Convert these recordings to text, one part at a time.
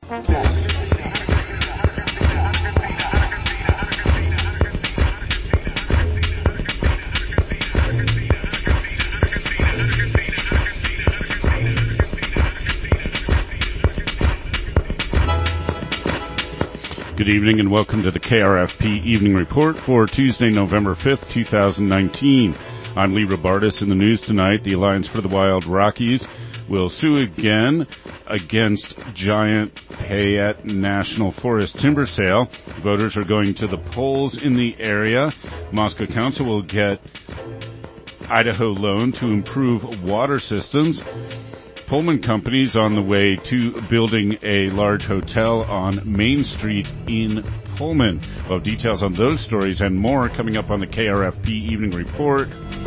Good evening and welcome to the KRFP Evening Report for Tuesday, November 5th, 2019. I'm Lee Robartis. In the news tonight, the Alliance for the Wild Rockies will sue again against giant Payette National Forest timber sale. Voters are going to the polls in the area. Moscow Council will get Idaho loan to improve water systems. Pullman Company's on the way to building a large hotel on Main Street in Pullman. We'll have details on those stories and more coming up on the KRFP Evening Report.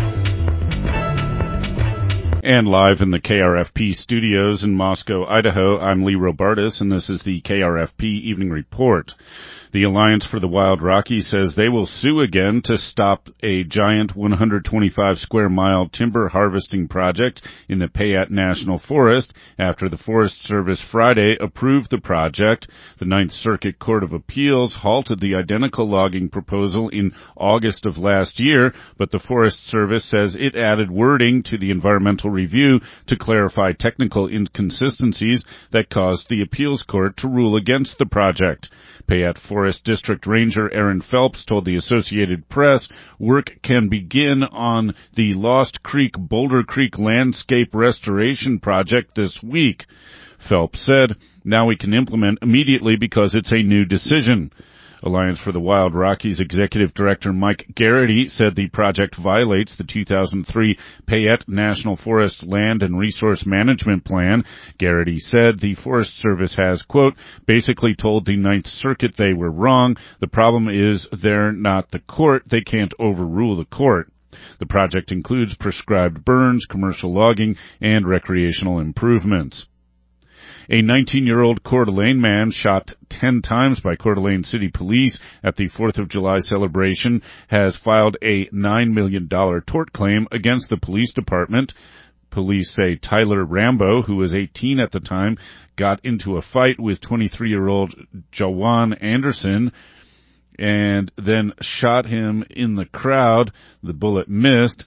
And live in the KRFP studios in Moscow, Idaho, I'm Lee Robartis, and this is the KRFP Evening Report. The Alliance for the Wild Rockies says they will sue again to stop a giant 125-square-mile timber harvesting project in the Payette National Forest after the Forest Service Friday approved the project. The Ninth Circuit Court of Appeals halted the identical logging proposal in August of last year, but the Forest Service says it added wording to the environmental review to clarify technical inconsistencies that caused the appeals court to rule against the project. Payette Forest District Ranger Aaron Phelps told the Associated Press work can begin on the Lost Creek-Boulder Creek landscape restoration project this week. Phelps said, "Now we can implement immediately because it's a new decision." Alliance for the Wild Rockies Executive Director Mike Garrity said the project violates the 2003 Payette National Forest Land and Resource Management Plan. Garrity said the Forest Service has, quote, basically told the Ninth Circuit they were wrong. The problem is they're not the court. They can't overrule the court. The project includes prescribed burns, commercial logging, and recreational improvements. A 19-year-old Coeur d'Alene man shot 10 times by Coeur d'Alene City Police at the 4th of July celebration has filed a $9 million tort claim against the police department. Police say Tyler Rambo, who was 18 at the time, got into a fight with 23-year-old Jawan Anderson and then shot him in the crowd. The bullet missed.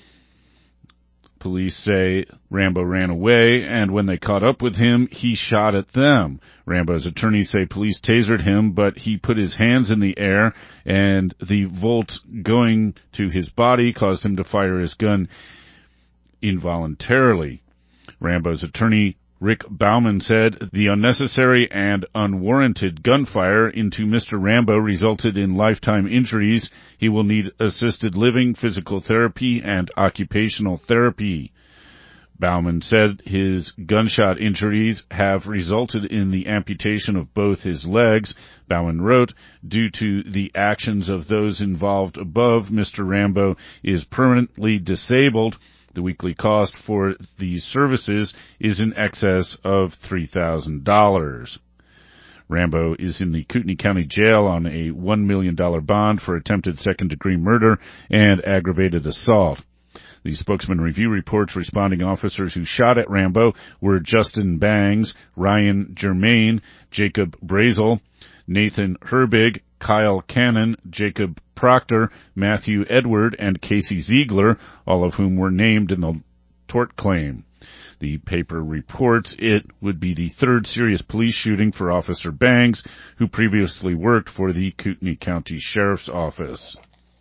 Police say Rambo ran away, and when they caught up with him, he shot at them. Rambo's attorneys say police tasered him, but he put his hands in the air, and the volt going to his body caused him to fire his gun involuntarily. Rambo's attorney Rick Bauman said the unnecessary and unwarranted gunfire into Mr. Rambo resulted in lifetime injuries. He will need assisted living, physical therapy, and occupational therapy. Bauman said his gunshot injuries have resulted in the amputation of both his legs. Bauman wrote, due to the actions of those involved above, Mr. Rambo is permanently disabled. The weekly cost for these services is in excess of $3,000. Rambo is in the Kootenai County Jail on a $1 million bond for attempted second-degree murder and aggravated assault. The spokesman review reports responding officers who shot at Rambo were Justin Bangs, Ryan Germain, Jacob Brazel, Nathan Herbig, Kyle Cannon, Jacob Proctor, Matthew Edward, and Casey Ziegler, all of whom were named in the tort claim. The paper reports it would be the third serious police shooting for Officer Bangs, who previously worked for the Kootenai County Sheriff's Office.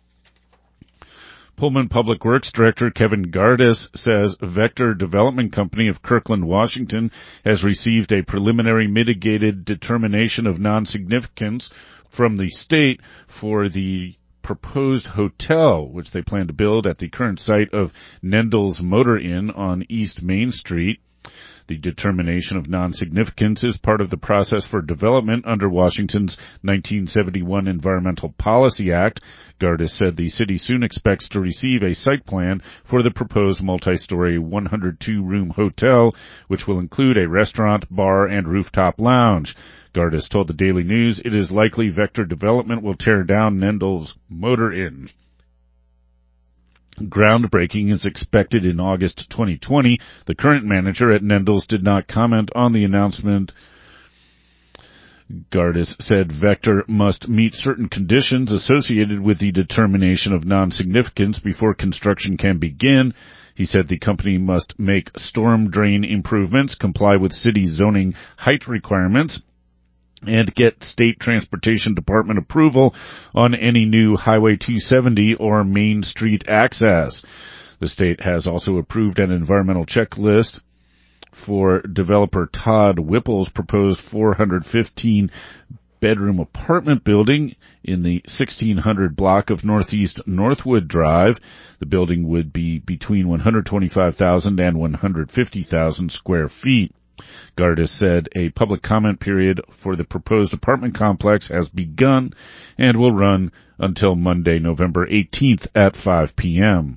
Pullman Public Works Director Kevin Gardis says Vector Development Company of Kirkland, Washington, has received a preliminary mitigated determination of non-significance from the state for the proposed hotel, which they plan to build at the current site of Nendel's Motor Inn on East Main Street. The determination of non-significance is part of the process for development under Washington's 1971 Environmental Policy Act. Gardis said the city soon expects to receive a site plan for the proposed multi-story 102-room hotel, which will include a restaurant, bar, and rooftop lounge. Gardis told the Daily News it is likely Vector Development will tear down Nendel's Motor Inn. Groundbreaking is expected in August 2020. The current manager at Nendel's did not comment on the announcement Gardis said Vector must meet certain conditions associated with the determination of non-significance before construction can begin. He said the company must make storm drain improvements, comply with city zoning height requirements, and get state transportation department approval on any new Highway 270 or Main Street access. The state has also approved an environmental checklist for developer Todd Whipple's proposed 415-bedroom apartment building in the 1600 block of Northeast Northwood Drive. The building would be between 125,000 and 150,000 square feet. Gardis said a public comment period for the proposed apartment complex has begun and will run until Monday, November 18th at 5 p.m.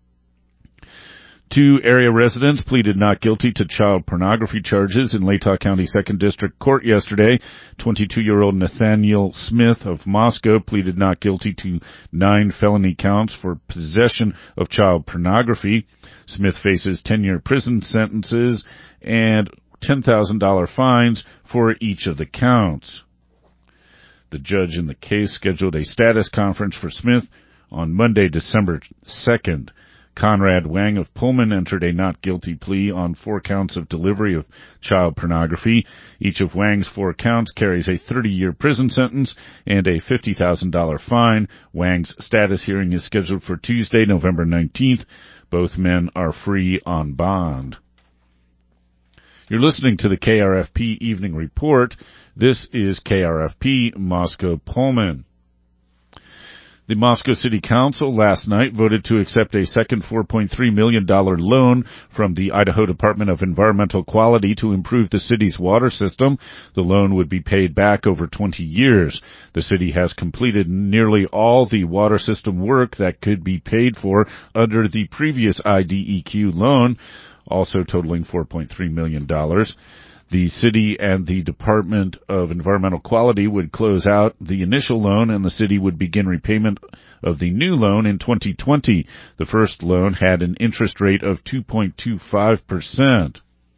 2 area residents pleaded not guilty to child pornography charges in Latah County 2nd District Court yesterday. 22-year-old Nathaniel Smith of Moscow pleaded not guilty to 9 felony counts for possession of child pornography. Smith faces 10-year prison sentences and $10,000 fines for each of the counts. The judge in the case scheduled a status conference for Smith on Monday, December 2nd. Conrad Wang of Pullman entered a not guilty plea on 4 counts of delivery of child pornography. Each of Wang's 4 counts carries a 30-year prison sentence and a $50,000 fine. Wang's status hearing is scheduled for Tuesday, November 19th. Both men are free on bond. You're listening to the KRFP Evening Report. This is KRFP Moscow Pullman. The Moscow City Council last night voted to accept a second $4.3 million loan from the Idaho Department of Environmental Quality to improve the city's water system. The loan would be paid back over 20 years. The city has completed nearly all the water system work that could be paid for under the previous IDEQ loan, also totaling $4.3 million. The city and the Department of Environmental Quality would close out the initial loan, and the city would begin repayment of the new loan in 2020. The first loan had an interest rate of 2.25%.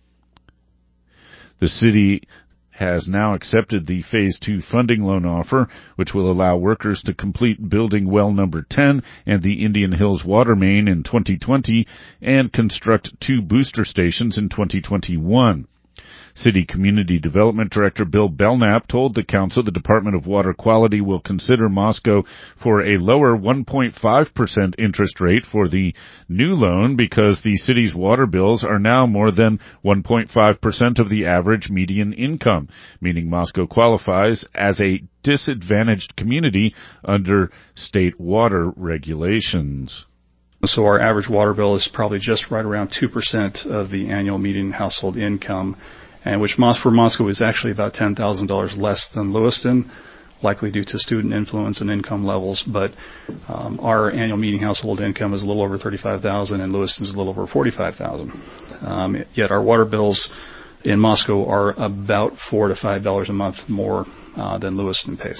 The city has now accepted the Phase 2 funding loan offer, which will allow workers to complete building well number 10 and the Indian Hills water main in 2020 and construct 2 booster stations in 2021. City Community Development Director Bill Belknap told the council the Department of Water Quality will consider Moscow for a lower 1.5% interest rate for the new loan because the city's water bills are now more than 1.5% of the average median income, meaning Moscow qualifies as a disadvantaged community under state water regulations. So our average water bill is probably just right around 2% of the annual median household income, and which for Moscow is actually about $10,000 less than Lewiston, likely due to student influence and income levels. But our annual median household income is a little over $35,000, and Lewiston's a little over $45,000. Yet our water bills in Moscow are about $4 to $5 a month more than Lewiston pays.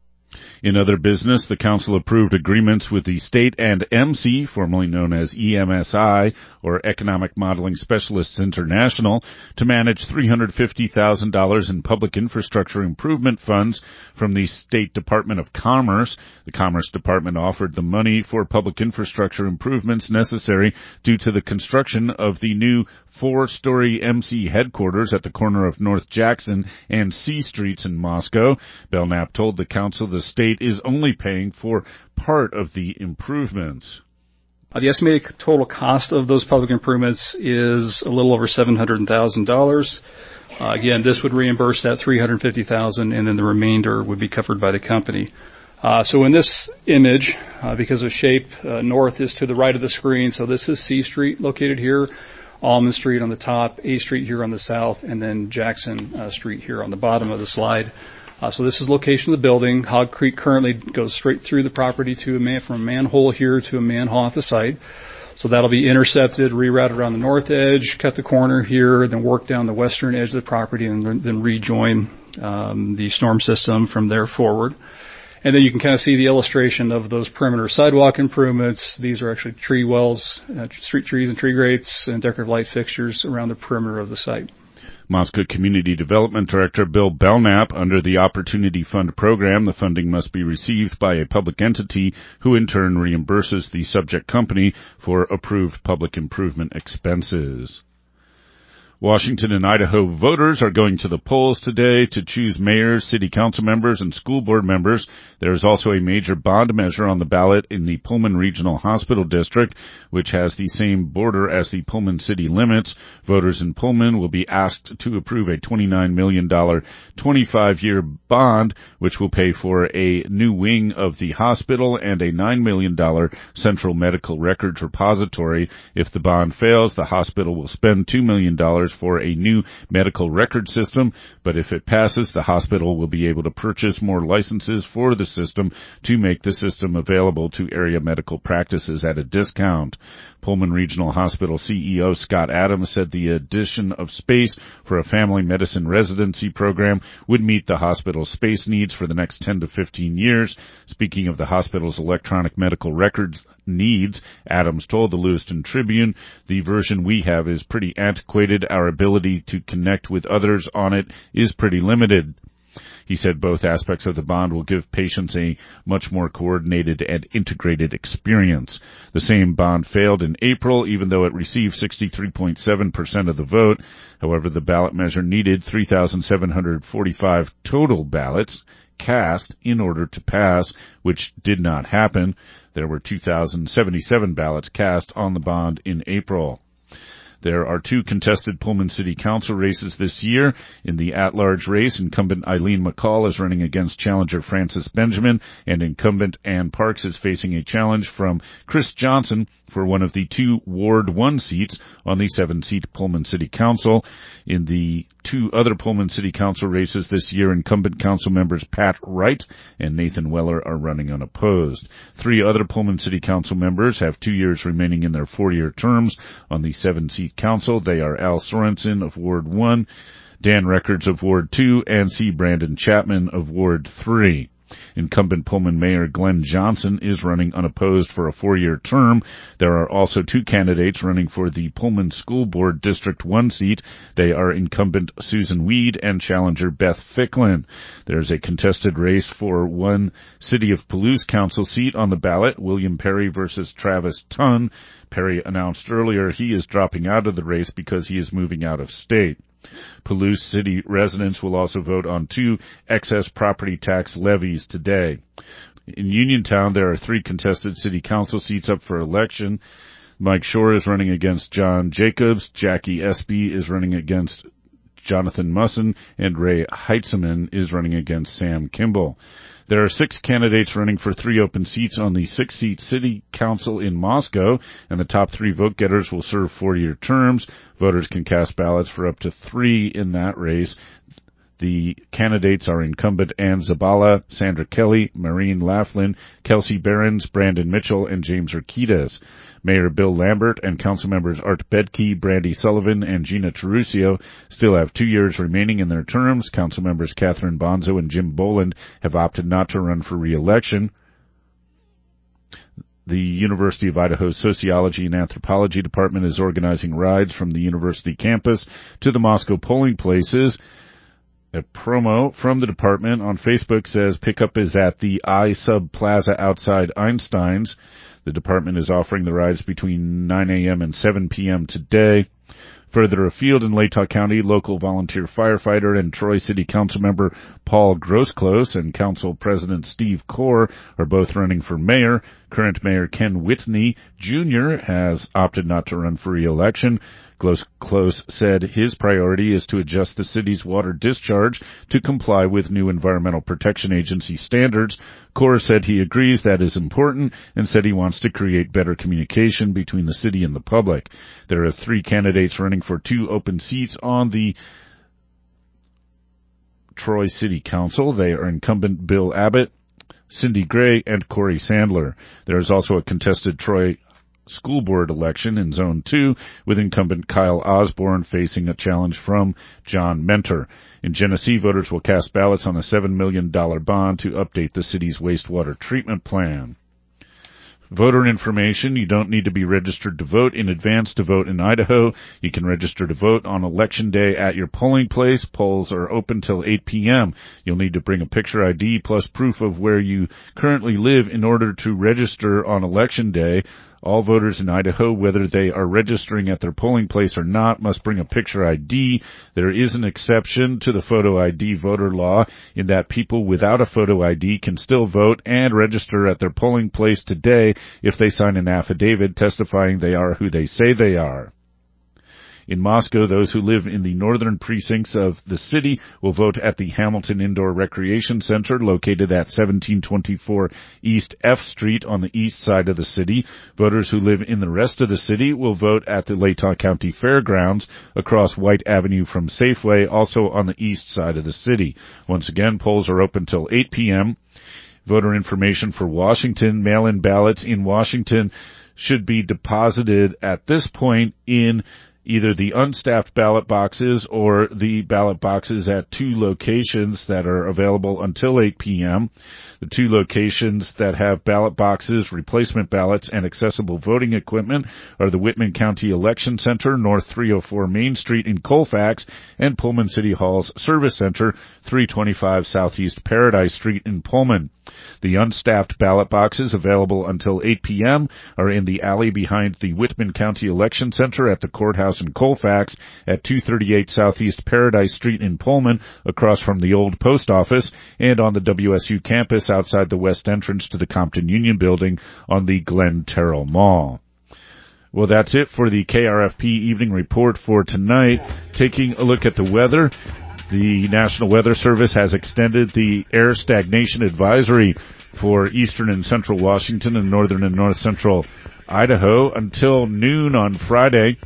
In other business, the council approved agreements with the state and MC, formerly known as EMSI, or Economic Modeling Specialists International, to manage $350,000 in public infrastructure improvement funds from the State Department of Commerce. The Commerce Department offered the money for public infrastructure improvements necessary due to the construction of the new 4-story MC headquarters at the corner of North Jackson and C Streets in Moscow. Belknap told the council the state is only paying for part of the improvements. The estimated total cost of those public improvements is a little over $700,000. Again, this would reimburse that $350,000, and then the remainder would be covered by the company. So in this image, because of shape, north is to the right of the screen. So this is C Street located here, Almond Street on the top, A Street here on the south, and then Jackson Street here on the bottom of the slide. So this is the location of the building. Hog Creek currently goes straight through the property to from a manhole here to a manhole at the site. So that'll be intercepted, rerouted around the north edge, cut the corner here, then work down the western edge of the property, and then rejoin the storm system from there forward. And then you can kind of see the illustration of those perimeter sidewalk improvements. These are actually tree wells, street trees and tree grates, and decorative light fixtures around the perimeter of the site. Moscow Community Development Director Bill Belknap, under the Opportunity Fund program, the funding must be received by a public entity who in turn reimburses the subject company for approved public improvement expenses. Washington and Idaho voters are going to the polls today to choose mayors, city council members, and school board members. There is also a major bond measure on the ballot in the Pullman Regional Hospital District, which has the same border as the Pullman city limits. Voters in Pullman will be asked to approve a $29 million 25-year bond, which will pay for a new wing of the hospital and a $9 million central medical records repository. If the bond fails, the hospital will spend $2 million for a new medical record system, but if it passes, the hospital will be able to purchase more licenses for the system to make the system available to area medical practices at a discount. Pullman Regional Hospital CEO Scott Adams said the addition of space for a family medicine residency program would meet the hospital's space needs for the next 10 to 15 years. Speaking of the hospital's electronic medical records needs, Adams told the Lewiston Tribune, "The version we have is pretty antiquated. Our ability to connect with others on it is pretty limited." He said both aspects of the bond will give patients a much more coordinated and integrated experience. The same bond failed in April, even though it received 63.7% of the vote. However, the ballot measure needed 3,745 total ballots cast in order to pass, which did not happen. There were 2,077 ballots cast on the bond in April. There are two contested Pullman City Council races this year. In the at-large race, incumbent Eileen McCall is running against challenger Francis Benjamin, and incumbent Ann Parks is facing a challenge from Chris Johnson for one of the two Ward 1 seats on the 7-seat Pullman City Council. In the two other Pullman City Council races this year, incumbent council members Pat Wright and Nathan Weller are running unopposed. Three other Pullman City Council members have 2 years remaining in their 4-year terms on the 7-seat council. They are Al Sorensen of Ward 1, Dan Records of Ward 2, and C. Brandon Chapman of Ward 3. Incumbent Pullman Mayor Glenn Johnson is running unopposed for a 4-year term. There are also two candidates running for the Pullman School Board District 1 seat. They are incumbent Susan Weed and challenger Beth Ficklin. There's a contested race for one City of Palouse Council seat on the ballot, William Perry versus Travis Tunn. Perry announced earlier he is dropping out of the race because he is moving out of state. Palouse City residents will also vote on two excess property tax levies today. In Uniontown, there are three contested city council seats up for election. Mike Shore is running against John Jacobs, Jackie Espy is running against Jonathan Musson, and Ray Heitzman is running against Sam Kimball. There are 6 candidates running for 3 open seats on the 6-seat city council in Moscow, and the top 3 vote-getters will serve 4-year terms. Voters can cast ballots for up to 3 in that race. The candidates are incumbent Ann Zabala, Sandra Kelly, Maureen Laughlin, Kelsey Behrens, Brandon Mitchell, and James Urquidez. Mayor Bill Lambert and council members Art Bedke, Brandy Sullivan, and Gina Terusio still have 2 years remaining in their terms. Council members Catherine Bonzo and Jim Boland have opted not to run for re-election. The University of Idaho Sociology and Anthropology Department is organizing rides from the university campus to the Moscow polling places. A promo from the department on Facebook says pickup is at the iSub Plaza outside Einstein's. The department is offering the rides between 9 a.m. and 7 p.m. today. Further afield in Latah County, local volunteer firefighter and Troy City Council member Paul Grossclose and Council President Steve Core are both running for mayor. Current Mayor Ken Whitney Jr. has opted not to run for re-election. Close said his priority is to adjust the city's water discharge to comply with new Environmental Protection Agency standards. Core said he agrees that is important and said he wants to create better communication between the city and the public. There are 3 candidates running for 2 open seats on the Troy City Council. They are incumbent Bill Abbott, Cindy Gray, and Corey Sandler. There is also a contested Troy School Board election in Zone 2 with incumbent Kyle Osborne facing a challenge from John Mentor. In Genesee, voters will cast ballots on a $7 million bond to update the city's wastewater treatment plan. Voter information. You don't need to be registered to vote in advance to vote in Idaho. You can register to vote on Election Day at your polling place. Polls are open till 8 p.m. You'll need to bring a picture ID plus proof of where you currently live in order to register on Election Day. All voters in Idaho, whether they are registering at their polling place or not, must bring a picture ID. There is an exception to the photo ID voter law in that people without a photo ID can still vote and register at their polling place today if they sign an affidavit testifying they are who they say they are. In Moscow, those who live in the northern precincts of the city will vote at the Hamilton Indoor Recreation Center located at 1724 East F Street on the east side of the city. Voters who live in the rest of the city will vote at the Latah County Fairgrounds across White Avenue from Safeway, also on the east side of the city. Once again, polls are open till 8 p.m. Voter information for Washington. Mail-in ballots in Washington should be deposited at this point in either the unstaffed ballot boxes or the ballot boxes at two locations that are available until 8 p.m. The two locations that have ballot boxes, replacement ballots, and accessible voting equipment are the Whitman County Election Center, North 304 Main Street in Colfax, and Pullman City Hall's Service Center, 325 Southeast Paradise Street in Pullman. The unstaffed ballot boxes available until 8 p.m. are in the alley behind the Whitman County Election Center at the courthouse in Colfax, at 238 Southeast Paradise Street in Pullman, across from the old post office, and on the WSU campus outside the west entrance to the Compton Union Building on the Glen Terrell Mall. Well, that's it for the KRFP Evening Report for tonight. Taking a look at the weather. The National Weather Service has extended the air stagnation advisory for eastern and central Washington and northern and north central Idaho until noon on Friday.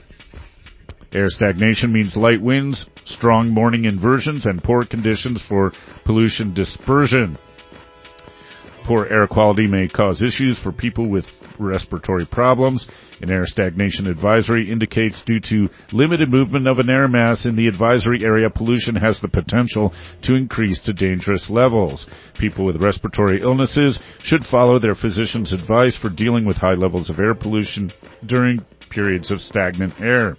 Air stagnation means light winds, strong morning inversions, and poor conditions for pollution dispersion. Poor air quality may cause issues for people with respiratory problems. An air stagnation advisory indicates due to limited movement of an air mass in the advisory area, pollution has the potential to increase to dangerous levels. People with respiratory illnesses should follow their physician's advice for dealing with high levels of air pollution during periods of stagnant air.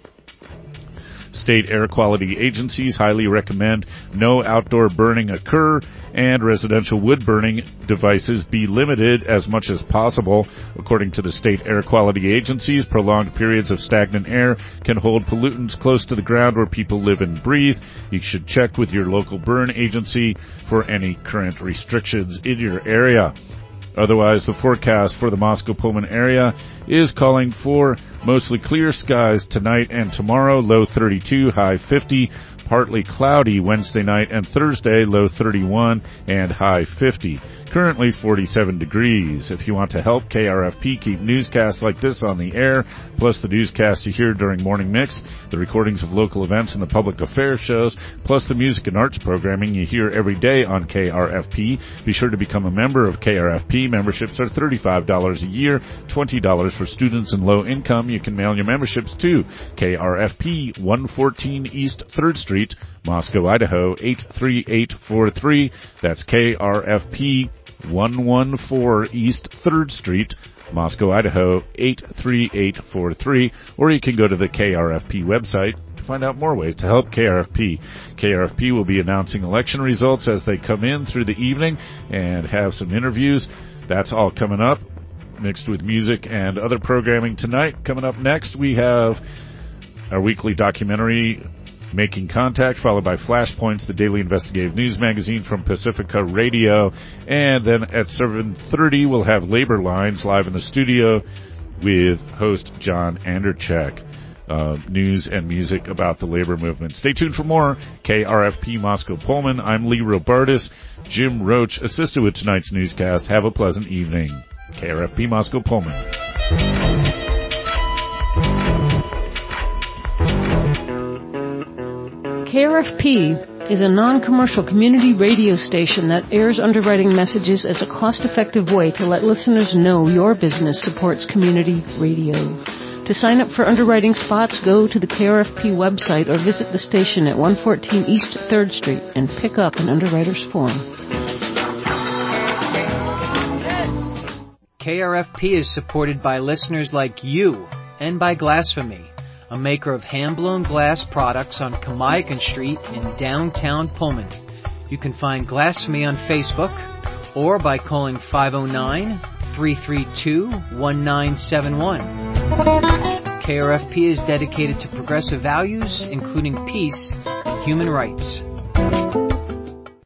State air quality agencies highly recommend no outdoor burning occur and residential wood burning devices be limited as much as possible. According to the state air quality agencies, prolonged periods of stagnant air can hold pollutants close to the ground where people live and breathe. You should check with your local burn agency for any current restrictions in your area. Otherwise, the forecast for the Moscow-Pullman area is calling for mostly clear skies tonight and tomorrow, low 32, high 50, partly cloudy Wednesday night and Thursday, low 31 and high 50. Currently 47 degrees. If you want to help KRFP keep newscasts like this on the air, plus the newscasts you hear during Morning Mix, the recordings of local events and the public affairs shows, plus the music and arts programming you hear every day on KRFP, be sure to become a member of KRFP. Memberships are $35 a year, $20 for students and low income. You can mail your memberships to KRFP 114 East 3rd Street, Moscow, Idaho 83843. That's KRFP 114 East 3rd Street, Moscow, Idaho 83843. Or you can go to the KRFP website to find out more ways to help KRFP. KRFP will be announcing election results as they come in through the evening and have some interviews. That's all coming up, mixed with music and other programming tonight. Coming up next, we have our weekly documentary, Making Contact, followed by Flashpoints, the daily investigative news magazine from Pacifica Radio. And then at 7:30, we'll have Labor Lines live in the studio with host John Anderchek. News and music about the labor movement. Stay tuned for more. KRFP Moscow Pullman. I'm Lee Robartis. Jim Roach assisted with tonight's newscast. Have a pleasant evening. KRFP Moscow Pullman. KRFP is a non-commercial community radio station that airs underwriting messages as a cost-effective way to let listeners know your business supports community radio. To sign up for underwriting spots, go to the KRFP website or visit the station at 114 East 3rd Street and pick up an underwriter's form. KRFP is supported by listeners like you and by Glassfamy, a maker of hand-blown glass products on Kamiakin Street in downtown Pullman. You can find Glassfamy on Facebook or by calling 509-332-1971. KRFP is dedicated to progressive values, including peace and human rights.